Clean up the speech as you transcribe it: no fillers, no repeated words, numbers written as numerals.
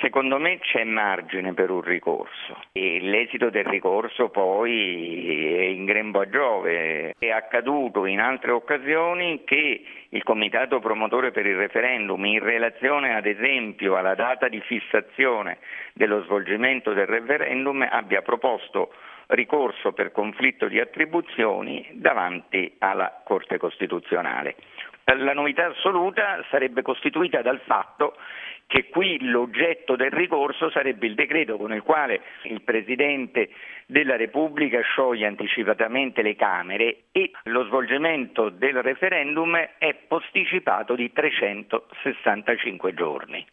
Secondo me c'è margine per un ricorso e l'esito del ricorso poi è in grembo a Giove. È accaduto in altre occasioni che il comitato promotore per il referendum, in relazione ad esempio alla data di fissazione dello svolgimento del referendum, abbia proposto ricorso per conflitto di attribuzioni davanti alla Corte Costituzionale. La novità assoluta sarebbe costituita dal fatto che qui l'oggetto del ricorso sarebbe il decreto con il quale il Presidente della Repubblica scioglie anticipatamente le Camere e lo svolgimento del referendum è posticipato di 365 giorni.